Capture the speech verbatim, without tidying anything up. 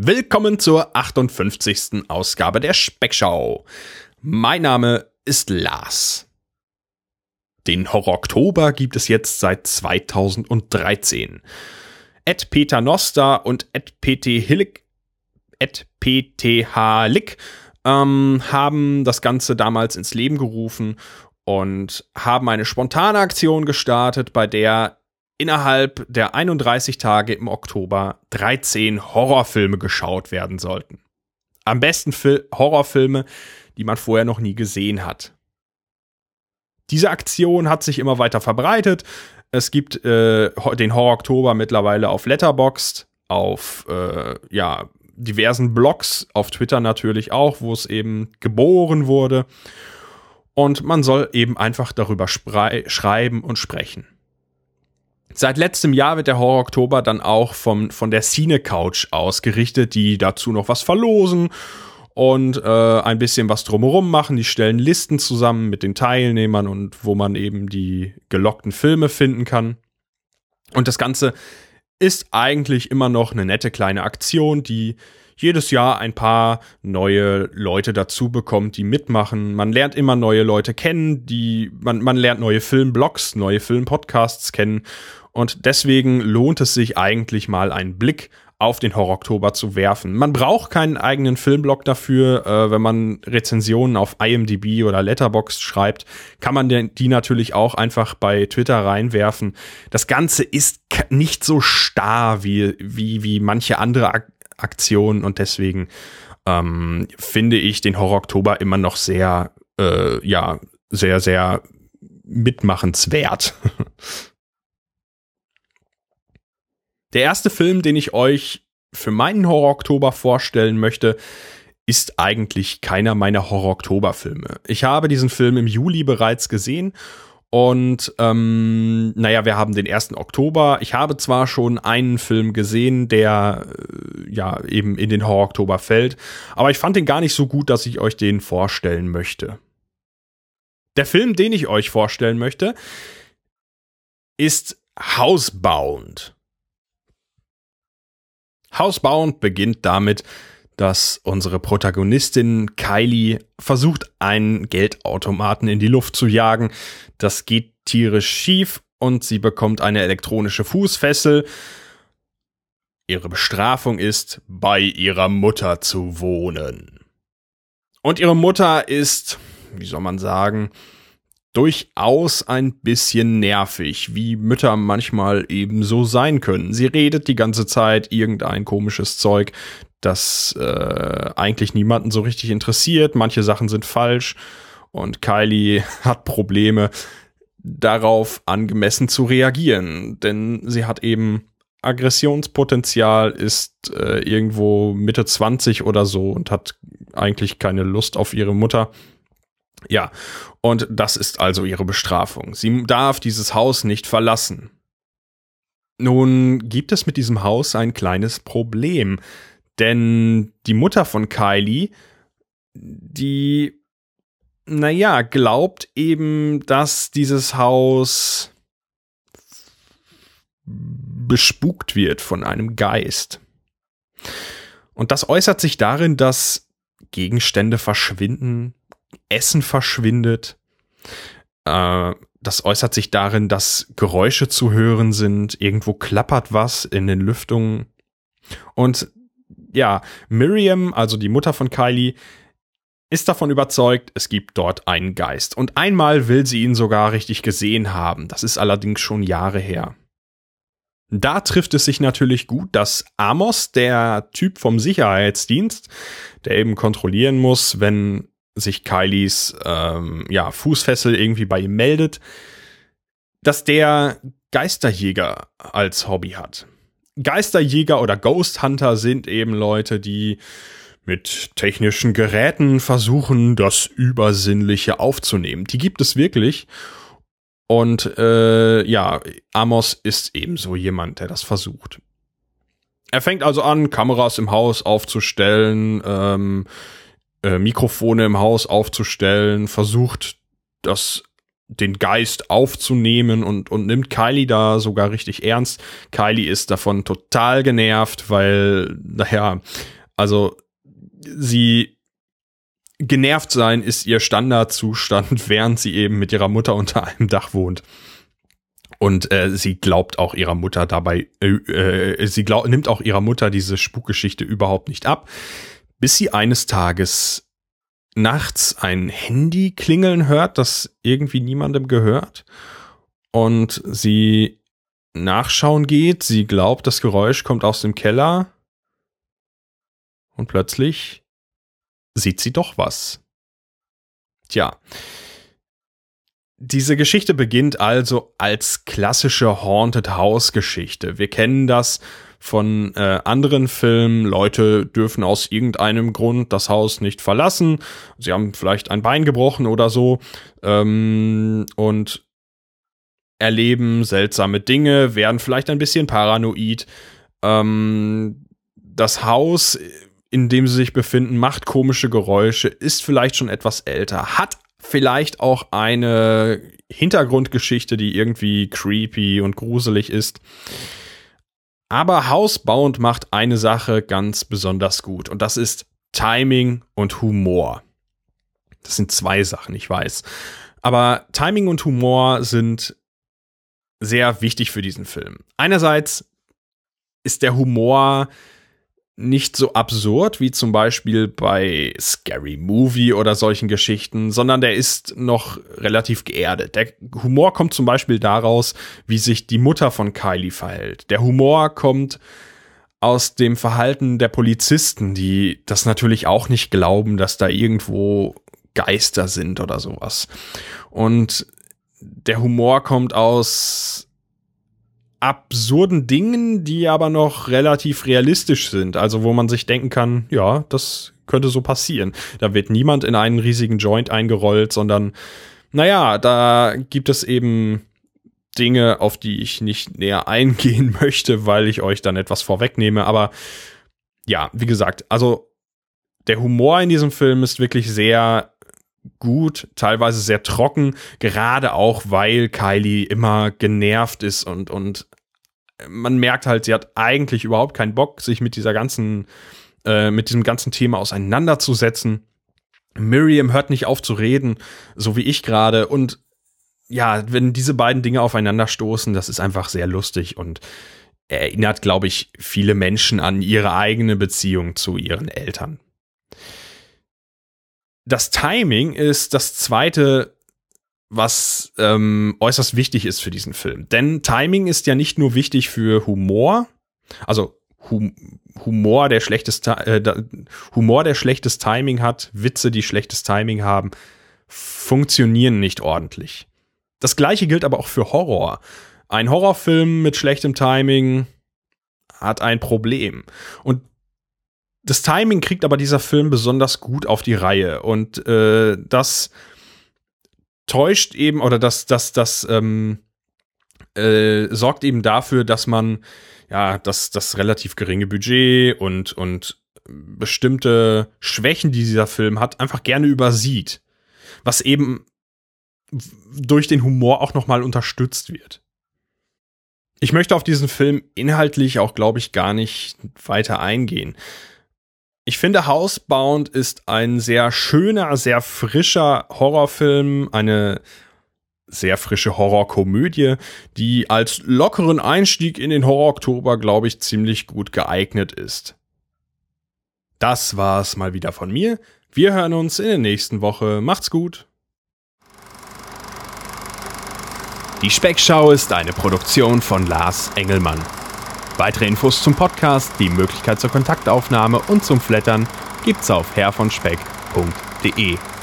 Willkommen zur achtundfünfzigsten Ausgabe der Speckschau. Mein Name ist Lars. Den Horror-Oktober gibt es jetzt seit zweitausenddreizehn. At Peter Noster und at pt hillig, at pth lick ähm, haben das Ganze damals ins Leben gerufen und haben eine spontane Aktion gestartet, bei der innerhalb der einunddreißig Tage im Oktober dreizehn Horrorfilme geschaut werden sollten. Am besten Fil- Horrorfilme, die man vorher noch nie gesehen hat. Diese Aktion hat sich immer weiter verbreitet. Es gibt äh, den Horror-Oktober mittlerweile auf Letterboxd, auf äh, ja, diversen Blogs, auf Twitter natürlich auch, wo es eben geboren wurde. Und man soll eben einfach darüber spre- schreiben und sprechen. Seit letztem Jahr wird der Horror-Oktober dann auch vom, von der Cine-Couch ausgerichtet, die dazu noch was verlosen und äh, ein bisschen was drumherum machen. Die stellen Listen zusammen mit den Teilnehmern und wo man eben die gelockten Filme finden kann. Und das Ganze ist eigentlich immer noch eine nette kleine Aktion, die jedes Jahr ein paar neue Leute dazu bekommt, die mitmachen. Man lernt immer neue Leute kennen, die man, man lernt neue Filmblogs, neue Filmpodcasts kennen. Und deswegen lohnt es sich eigentlich mal einen Blick auf den Horror-Oktober zu werfen. Man braucht keinen eigenen Filmblog dafür. Äh, wenn man Rezensionen auf I M D B oder Letterboxd schreibt, kann man die natürlich auch einfach bei Twitter reinwerfen. Das Ganze ist nicht so starr wie, wie, wie manche andere Ak- Aktionen und deswegen ähm, finde ich den Horror-Oktober immer noch sehr, äh, ja, sehr, sehr mitmachenswert. Der erste Film, den ich euch für meinen Horror-Oktober vorstellen möchte, ist eigentlich keiner meiner Horror-Oktober-Filme. Ich habe diesen Film im Juli bereits gesehen und ähm, naja, wir haben den ersten Oktober. Ich habe zwar schon einen Film gesehen, der äh, ja eben in den Horror-Oktober fällt, aber ich fand den gar nicht so gut, dass ich euch den vorstellen möchte. Der Film, den ich euch vorstellen möchte, ist Housebound. Housebound beginnt damit, dass unsere Protagonistin Kylie versucht, einen Geldautomaten in die Luft zu jagen. Das geht tierisch schief und sie bekommt eine elektronische Fußfessel. Ihre Bestrafung ist, bei ihrer Mutter zu wohnen. Und ihre Mutter ist, wie soll man sagen, durchaus ein bisschen nervig, wie Mütter manchmal eben so sein können. Sie redet die ganze Zeit irgendein komisches Zeug, das äh, eigentlich niemanden so richtig interessiert. Manche Sachen sind falsch und Kylie hat Probleme, darauf angemessen zu reagieren, denn sie hat eben Aggressionspotenzial, ist äh, irgendwo Mitte zwanzig oder so und hat eigentlich keine Lust auf ihre Mutter. Ja, und das ist also ihre Bestrafung. Sie darf dieses Haus nicht verlassen. Nun gibt es mit diesem Haus ein kleines Problem, denn die Mutter von Kylie, die, naja, glaubt eben, dass dieses Haus bespukt wird von einem Geist. Und das äußert sich darin, dass Gegenstände verschwinden, Essen verschwindet. Äh, das äußert sich darin, dass Geräusche zu hören sind. Irgendwo klappert was in den Lüftungen. Und ja, Miriam, also die Mutter von Kylie, ist davon überzeugt, es gibt dort einen Geist. Und einmal will sie ihn sogar richtig gesehen haben. Das ist allerdings schon Jahre her. Da trifft es sich natürlich gut, dass Amos, der Typ vom Sicherheitsdienst, der eben kontrollieren muss, wenn sich Kylies ähm, ja, Fußfessel irgendwie bei ihm meldet, dass der Geisterjäger als Hobby hat. Geisterjäger oder Ghost Hunter sind eben Leute, die mit technischen Geräten versuchen, das Übersinnliche aufzunehmen. Die gibt es wirklich. Und äh, ja, Amos ist ebenso jemand, der das versucht. Er fängt also an, Kameras im Haus aufzustellen, ähm, äh, Mikrofone im Haus aufzustellen, versucht, das, den Geist aufzunehmen und, und nimmt Kylie da sogar richtig ernst. Kylie ist davon total genervt, weil, naja, Also sie genervt sein ist ihr Standardzustand, während sie eben mit ihrer Mutter unter einem Dach wohnt. Und äh, sie glaubt auch ihrer Mutter dabei, äh, äh, sie glaub, nimmt auch ihrer Mutter diese Spukgeschichte überhaupt nicht ab, bis sie eines Tages nachts ein Handy klingeln hört, das irgendwie niemandem gehört. Und sie nachschauen geht, sie glaubt, das Geräusch kommt aus dem Keller. Und plötzlich sieht sie doch was. Tja. Diese Geschichte beginnt also als klassische Haunted House Geschichte. Wir kennen das von äh, anderen Filmen. Leute dürfen aus irgendeinem Grund das Haus nicht verlassen. Sie haben vielleicht ein Bein gebrochen oder so ähm, und erleben seltsame Dinge, werden vielleicht ein bisschen paranoid. Ähm, das Haus, in dem sie sich befinden, macht komische Geräusche, ist vielleicht schon etwas älter, hat vielleicht auch eine Hintergrundgeschichte, die irgendwie creepy und gruselig ist. Aber Housebound macht eine Sache ganz besonders gut. Und das ist Timing und Humor. Das sind zwei Sachen, ich weiß. Aber Timing und Humor sind sehr wichtig für diesen Film. Einerseits ist der Humor nicht so absurd wie zum Beispiel bei Scary Movie oder solchen Geschichten, sondern der ist noch relativ geerdet. Der Humor kommt zum Beispiel daraus, wie sich die Mutter von Kylie verhält. Der Humor kommt aus dem Verhalten der Polizisten, die das natürlich auch nicht glauben, dass da irgendwo Geister sind oder sowas. Und der Humor kommt aus absurden Dingen, die aber noch relativ realistisch sind. Also wo man sich denken kann, ja, das könnte so passieren. Da wird niemand in einen riesigen Joint eingerollt, sondern, naja, da gibt es eben Dinge, auf die ich nicht näher eingehen möchte, weil ich euch dann etwas vorwegnehme. Aber ja, wie gesagt, also der Humor in diesem Film ist wirklich sehr gut, teilweise sehr trocken, gerade auch, weil Kylie immer genervt ist und, und man merkt halt, sie hat eigentlich überhaupt keinen Bock, sich mit dieser ganzen, äh, mit diesem ganzen Thema auseinanderzusetzen. Miriam hört nicht auf zu reden, so wie ich gerade. Und ja, wenn diese beiden Dinge aufeinander stoßen, das ist einfach sehr lustig und erinnert, glaube ich, viele Menschen an ihre eigene Beziehung zu ihren Eltern. Das Timing ist das zweite, was ähm, äußerst wichtig ist für diesen Film. Denn Timing ist ja nicht nur wichtig für Humor, also hum- Humor, der schlechtes, äh, Humor, der schlechtes Timing hat, Witze, die schlechtes Timing haben, funktionieren nicht ordentlich. Das Gleiche gilt aber auch für Horror. Ein Horrorfilm mit schlechtem Timing hat ein Problem. Und das Timing kriegt aber dieser Film besonders gut auf die Reihe und äh, das täuscht eben oder das das das ähm, äh, sorgt eben dafür, dass man ja das das relativ geringe Budget und und bestimmte Schwächen, die dieser Film hat, einfach gerne übersieht, was eben durch den Humor auch noch mal unterstützt wird. Ich möchte auf diesen Film inhaltlich auch, glaube ich, gar nicht weiter eingehen. Ich finde, Housebound ist ein sehr schöner, sehr frischer Horrorfilm, eine sehr frische Horrorkomödie, die als lockeren Einstieg in den Horror-Oktober, glaube ich, ziemlich gut geeignet ist. Das war's mal wieder von mir. Wir hören uns in der nächsten Woche. Macht's gut. Die Speckschau ist eine Produktion von Lars Engelmann. Weitere Infos zum Podcast, die Möglichkeit zur Kontaktaufnahme und zum Flattern gibt's auf herr von speck punkt de.